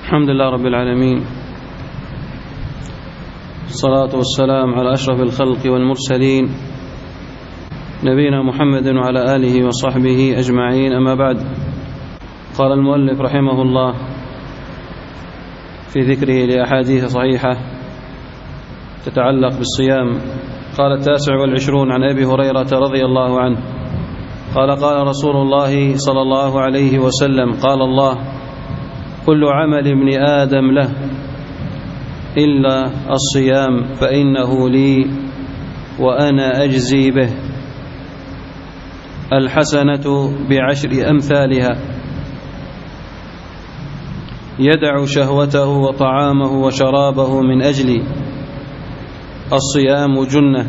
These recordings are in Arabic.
الحمد لله رب العالمين، الصلاة والسلام على أشرف الخلق والمرسلين نبينا محمد وعلى آله وصحبه أجمعين. أما بعد، قال المؤلف رحمه الله في ذكره لأحاديث صحيحة تتعلق بالصيام، قال 29 عن أبي هريرة رضي الله عنه قال قال رسول الله صلى الله عليه وسلم قال الله: كل عمل ابن آدم له إلا الصيام فإنه لي وأنا أجزي به. الحسنة ب10 أمثالها. يدع شهوته وطعامه وشرابه من أجلي. الصيام جنة.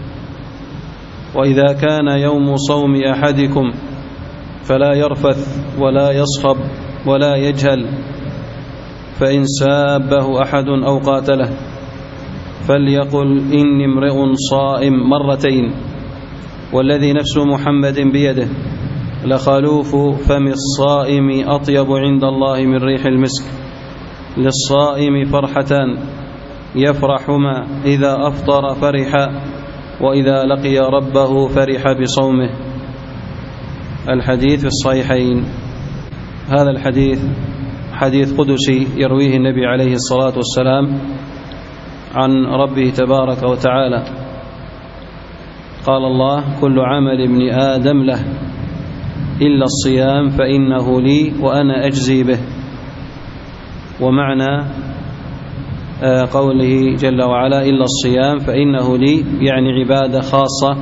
وإذا كان يوم صوم أحدكم فلا يرفث ولا يصخب ولا يجهل، فإن سابه أحد أو قاتله فليقل إني امرئ صائم مرتين، والذي نفس محمد بيده لخلوف فم الصائم أطيب عند الله من ريح المسك. للصائم فرحتان يفرحهما: إذا أفطر فرح، وإذا لقي ربه فرح بصومه. الحديث في الصحيحين. هذا الحديث حديث قدسي يرويه النبي عليه الصلاة والسلام عن ربه تبارك وتعالى. قال الله: كل عمل ابن آدم له إلا الصيام فإنه لي وأنا أجزي به. ومعنى قوله جل وعلا إلا الصيام فإنه لي يعني عبادة خاصة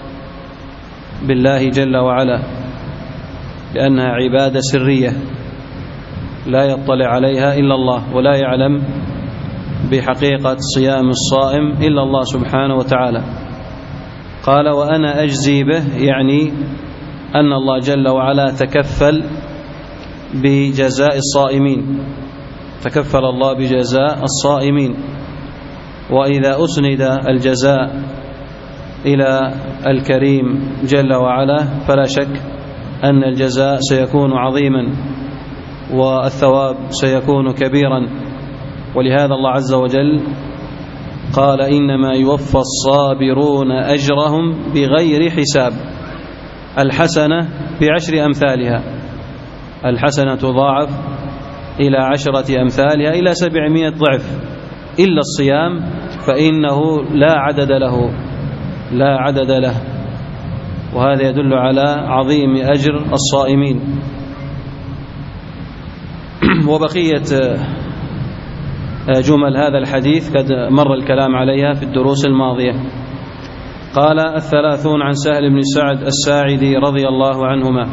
بالله جل وعلا، لأنها عبادة سرية لا يطلع عليها إلا الله، ولا يعلم بحقيقة صيام الصائم إلا الله سبحانه وتعالى. قال: وأنا أجزي به، يعني أن الله جل وعلا تكفل بجزاء الصائمين، تكفل الله بجزاء الصائمين. وإذا أسند الجزاء إلى الكريم جل وعلا فلا شك أن الجزاء سيكون عظيما والثواب سيكون كبيرا. ولهذا الله عز وجل قال: إنما يوفى الصابرون أجرهم بغير حساب. الحسنة ب10 أمثالها. الحسنة تضاعف إلى 10 أمثالها إلى 700 ضعف. إلا الصيام فإنه لا عدد له. وهذا يدل على عظيم أجر الصائمين. وبقية جمل هذا الحديث قد مر الكلام عليها في الدروس الماضية. قال 30 عن سهل بن سعد الساعدي رضي الله عنهما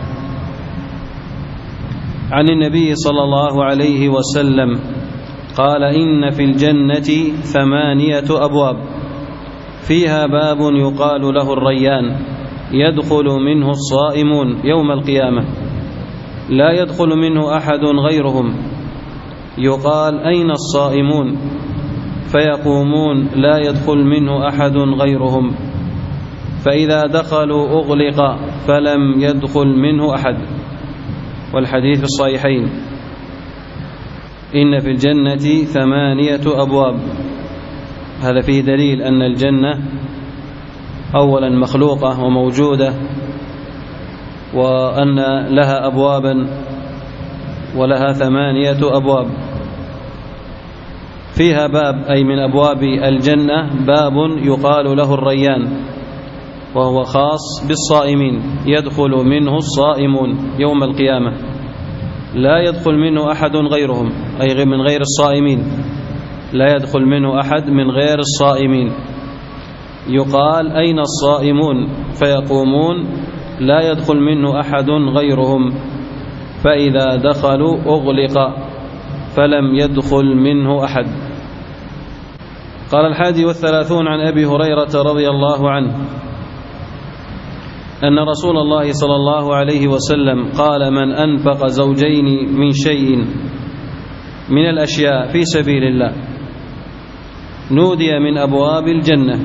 عن النبي صلى الله عليه وسلم قال: إن في الجنة 8 أبواب، فيها باب يقال له الريان، يدخل منه الصائمون يوم القيامة، لا يدخل منه أحد غيرهم. يقال: أين الصائمون؟ فيقومون: لا يدخل منه أحد غيرهم. فإذا دخلوا أغلق فلم يدخل منه أحد. والحديث في الصحيحين. إن في الجنة 8 أبواب. هذا فيه دليل أن الجنة أولا مخلوقة وموجودة، وأن لها أبوابا ولها 8 أبواب. فيها باب أي من أبواب الجنة باب يقال له الريان، وهو خاص بالصائمين، يدخل منه الصائمون يوم القيامة، لا يدخل منه أحد غيرهم، أي من غير الصائمين، لا يدخل منه أحد من غير الصائمين. يقال: أين الصائمون؟ فيقومون: لا يدخل منه أحد غيرهم. فإذا دخلوا أغلق فلم يدخل منه أحد. قال 31 عن أبي هريرة رضي الله عنه أن رسول الله صلى الله عليه وسلم قال: من أنفق زوجين من شيء من الأشياء في سبيل الله نودي من أبواب الجنة: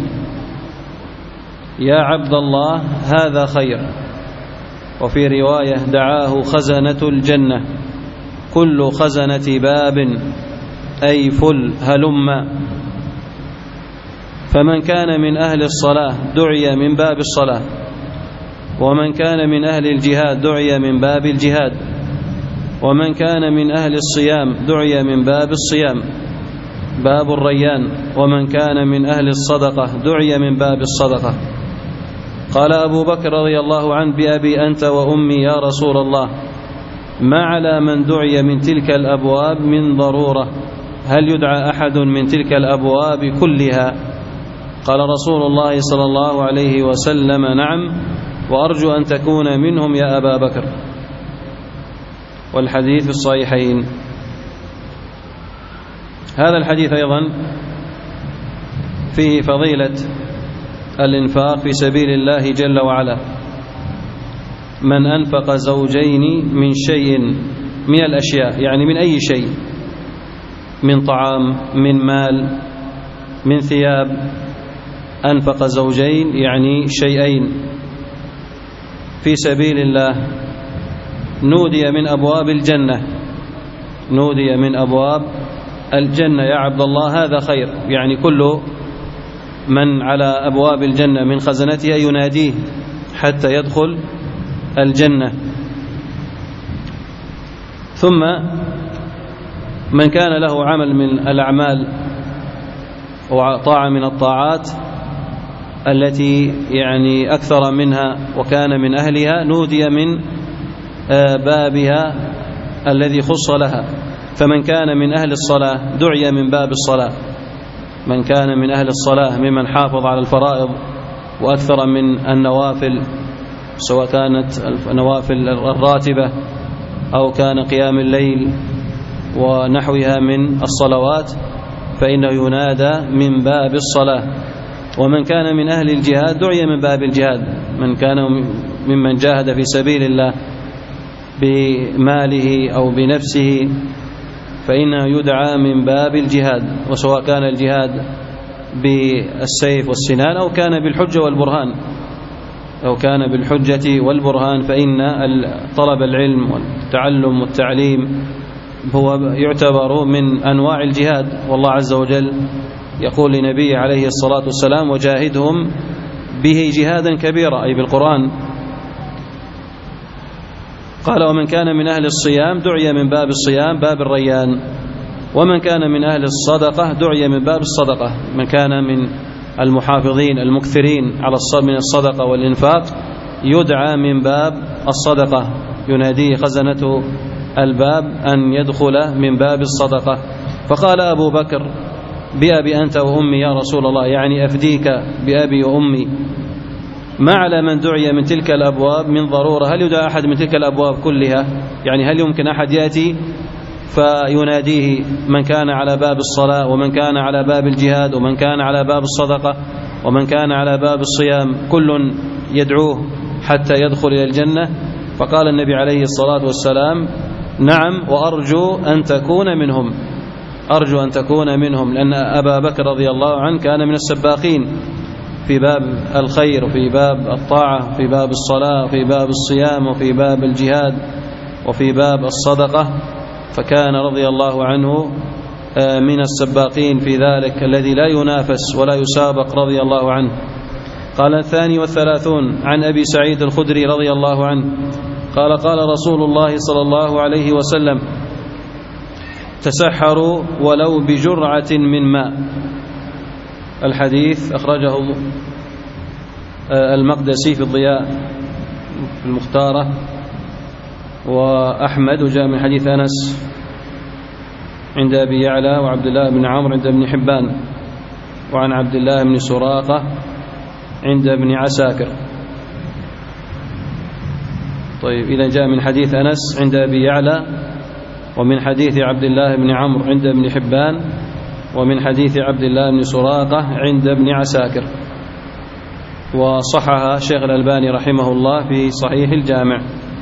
يا عبد الله هذا خير. وفي رواية: دعاه خزنة الجنة كل خزنة باب أي فل هلم. فمن كان من أهل الصلاة دعي من باب الصلاة، ومن كان من أهل الجهاد دعي من باب الجهاد، ومن كان من أهل الصيام دعي من باب الصيام باب الريان، ومن كان من أهل الصدقة دعي من باب الصدقة. قال أبو بكر رضي الله عنه: بأبي أنت وأمي يا رسول الله، ما على من دعي من تلك الأبواب من ضرورة؟ هل يدعى أحد من تلك الأبواب كلها؟ قال رسول الله صلى الله عليه وسلم: نعم، وأرجو أن تكون منهم يا أبا بكر. والحديث في الصحيحين. هذا الحديث أيضا فيه فضيلة الإنفاق في سبيل الله جل وعلا. من أنفق زوجين من شيء من الأشياء، يعني من أي شيء، من طعام، من مال، من ثياب، أنفق زوجين يعني شيئين في سبيل الله، نودي من أبواب الجنة، نودي من أبواب الجنة يا عبد الله هذا خير. يعني كل من على أبواب الجنة من خزنتها يناديه حتى يدخل الجنة. ثم من كان له عمل من الأعمال وطاعة من الطاعات التي يعني أكثر منها وكان من أهلها، نودي من بابها الذي خص لها. فمن كان من أهل الصلاة دعي من باب الصلاة، من كان من أهل الصلاة ممن حافظ على الفرائض وأكثر من النوافل، سواء كانت النوافل الراتبة أو كان قيام الليل ونحوها من الصلوات، فإنه ينادى من باب الصلاة. ومن كان من أهل الجهاد دعي من باب الجهاد، من كان ممن جاهد في سبيل الله بماله أو بنفسه فإنه يدعى من باب الجهاد، وسواء كان الجهاد بالسيف والسنان أو كان بالحجة والبرهان، أو كان بالحجة والبرهان، فإن طلب العلم والتعلم والتعليم هو يعتبر من أنواع الجهاد. والله عز وجل يقول لنبيه عليه الصلاة والسلام: وجاهدهم به جهادا كبيرا، أي بالقرآن. قال: ومن كان من أهل الصيام دعي من باب الصيام باب الريان، ومن كان من أهل الصدقة دعي من باب الصدقة. من كان من المحافظين المكثرين على من الصدقة والإنفاق يدعى من باب الصدقة، يناديه خزنة الباب أن يدخل من باب الصدقة. فقال أبو بكر: بأبي أنت وأمي يا رسول الله، يعني أفديك بأبي وأمي، ما على من دعي من تلك الأبواب من ضرورة؟ هل يدعى أحد من تلك الأبواب كلها؟ يعني هل يمكن أحد يأتي فيناديه من كان على باب الصلاة، ومن كان على باب الجهاد، ومن كان على باب الصدقة، ومن كان على باب الصيام، كل يدعوه حتى يدخل إلى الجنة؟ فقال النبي عليه الصلاة والسلام: نعم، وأرجو أن تكون منهم، أرجو أن تكون منهم، لأن أبا بكر رضي الله عنه كان من السباقين في باب الخير، وفي باب الطاعة، في باب الصلاة، وفي باب الصيام، وفي باب الجهاد، وفي باب الصدقة، فكان رضي الله عنه من السباقين في ذلك الذي لا ينافس ولا يسابق رضي الله عنه. قال: 32 عن أبي سعيد الخدري رضي الله عنه قال: قال رسول الله صلى الله عليه وسلم: تسحروا ولو بجرعة من ماء. الحديث أخرجه المقدسي في الضياء في المختارة، وأحمد، وجاء من حديث أنس عند أبي يعلى وعبد الله بن عمرو عند ابن حبان، وعن عبد الله بن سراقة عند ابن عساكر. طيب، إذا جاء من حديث أنس عند أبي يعلى، ومن حديث عبد الله بن عمرو عند ابن حبان، ومن حديث عبد الله بن سراقة عند ابن عساكر. وصحها شيخ الألباني رحمه الله في صحيح الجامع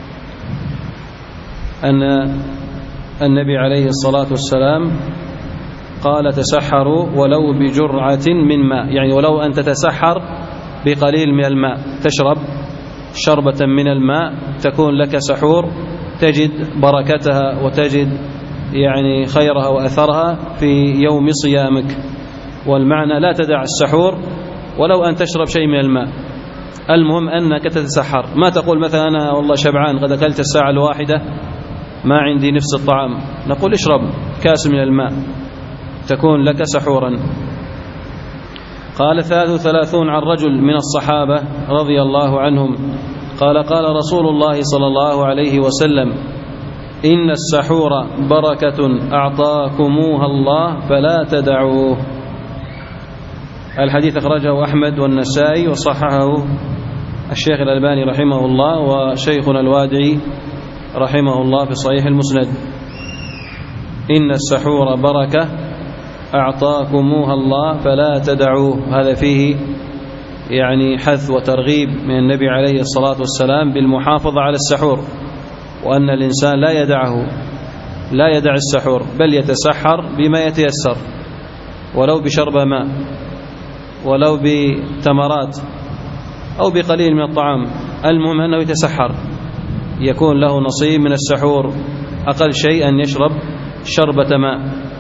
أن النبي عليه الصلاة والسلام قال: تسحروا ولو بجرعة من ماء، يعني ولو أن تتسحر بقليل من الماء، تشرب شربة من الماء تكون لك سحور تجد بركتها وتجد يعني خيرها وأثرها في يوم صيامك. والمعنى لا تدع السحور ولو أن تشرب شيء من الماء، المهم أنك تتسحر. ما تقول مثلا أنا والله شبعان قد أكلت الساعة 1 ما عندي نفس الطعام، نقول اشرب كاس من الماء تكون لك سحورا. قال 33 عن رجل من الصحابة رضي الله عنهم قال قال رسول الله صلى الله عليه وسلم إن السحور بركة أعطاكموها الله فلا تدعوه. الحديث أخرجه أحمد والنسائي وصححه الشيخ الألباني رحمه الله وشيخنا الوادعي رحمه الله في صحيح المسند. إن السحور بركة أعطاكموها الله فلا تدعوه، هذا فيه يعني حث وترغيب من النبي عليه الصلاة والسلام بالمحافظة على السحور، وأن الإنسان لا يدع السحور بل يتسحر بما يتيسر، ولو بشرب ماء ولو بتمرات أو بقليل من الطعام، المهم أنه يتسحر يكون له نصيب من السحور، أقل شيء أن يشرب شربة ماء،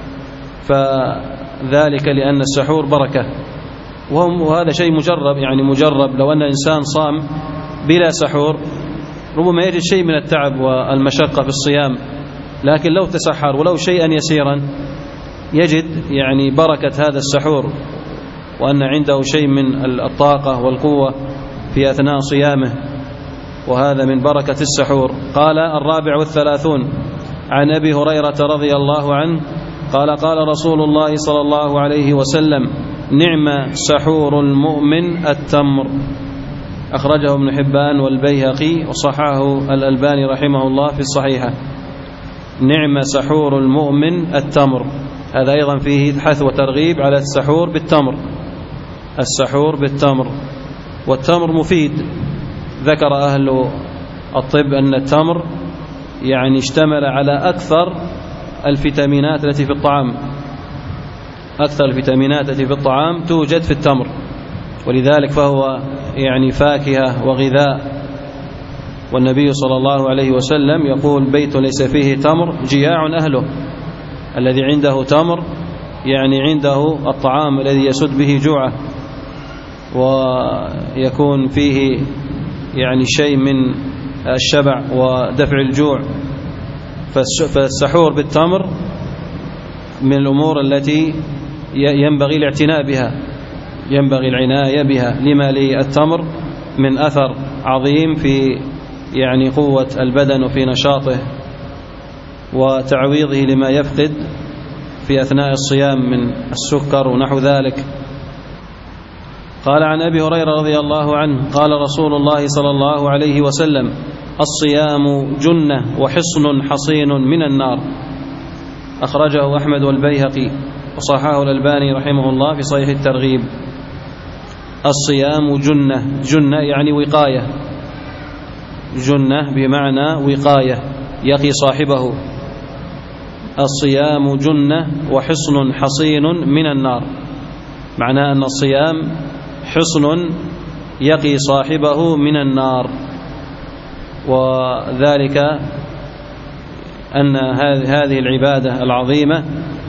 فذلك لأن السحور بركة. وهذا شيء مجرب، يعني مجرب لو أن الإنسان صام بلا سحور ربما يجد شيء من التعب والمشقة في الصيام، لكن لو تسحر ولو شيئا يسيرا يجد يعني بركة هذا السحور، وأن عنده شيء من الطاقة والقوة في أثناء صيامه، وهذا من بركة السحور. قال 34 عن أبي هريرة رضي الله عنه قال قال رسول الله صلى الله عليه وسلم نعم سحور المؤمن التمر. أخرجه ابن حبان والبيهقي وصححه الألباني رحمه الله في الصحيحة. نعم سحور المؤمن التمر، هذا أيضا فيه حث وترغيب على السحور بالتمر. السحور بالتمر، والتمر مفيد. ذكر أهل الطب أن التمر يعني اشتمل على أكثر الفيتامينات التي في الطعام، أكثر الفيتامينات التي في الطعام توجد في التمر، ولذلك فهو يعني فاكهة وغذاء. والنبي صلى الله عليه وسلم يقول بيت ليس فيه تمر جياع أهله. الذي عنده تمر يعني عنده الطعام الذي يسد به جوعه ويكون فيه يعني شيء من الشبع ودفع الجوع. فالسحور بالتمر من الأمور التي ينبغي الاعتناء بها، ينبغي العناية بها، لما للتمر من أثر عظيم في يعني قوة البدن وفي نشاطه وتعويضه لما يفقد في أثناء الصيام من السكر ونحو ذلك. قال عن أبي هريرة رضي الله عنه قال رسول الله صلى الله عليه وسلم الصيام جنة وحصن حصين من النار. أخرجه أحمد والبيهقي وصححه الألباني رحمه الله في صحيح الترغيب. الصيام جنة، جنة يعني وقاية، جنة بمعنى وقاية يقي صاحبه. الصيام جنة وحصن حصين من النار، معناه أن الصيام حصن يقي صاحبه من النار، وذلك أن هذه العبادة العظيمة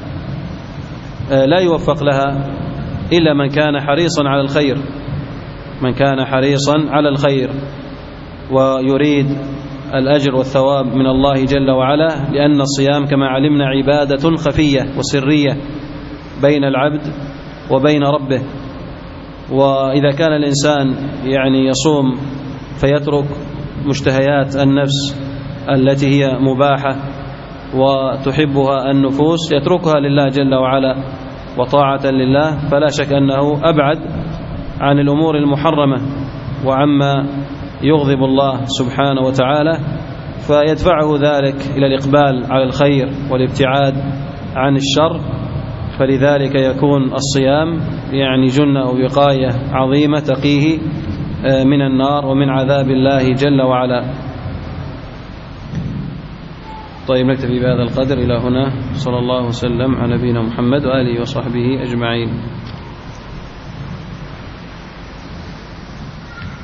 لا يوفق لها إلا من كان حريصا على الخير، من كان حريصا على الخير ويريد الأجر والثواب من الله جل وعلا، لأن الصيام كما علمنا عبادة خفية وسرية بين العبد وبين ربه. وإذا كان الإنسان يعني يصوم فيترك مشتهيات النفس التي هي مباحة وتحبها النفوس، يتركها لله جل وعلا وطاعة لله، فلا شك أنه أبعد عن الأمور المحرمة وعما يغضب الله سبحانه وتعالى، فيدفعه ذلك إلى الإقبال على الخير والابتعاد عن الشر. فلذلك يكون الصيام يعني جنة ووقاية عظيمة تقيه من النار ومن عذاب الله جل وعلا. طيب نكتفي بهذا القدر إلى هنا. صلى الله وسلم على نبينا محمد وآله وصحبه أجمعين.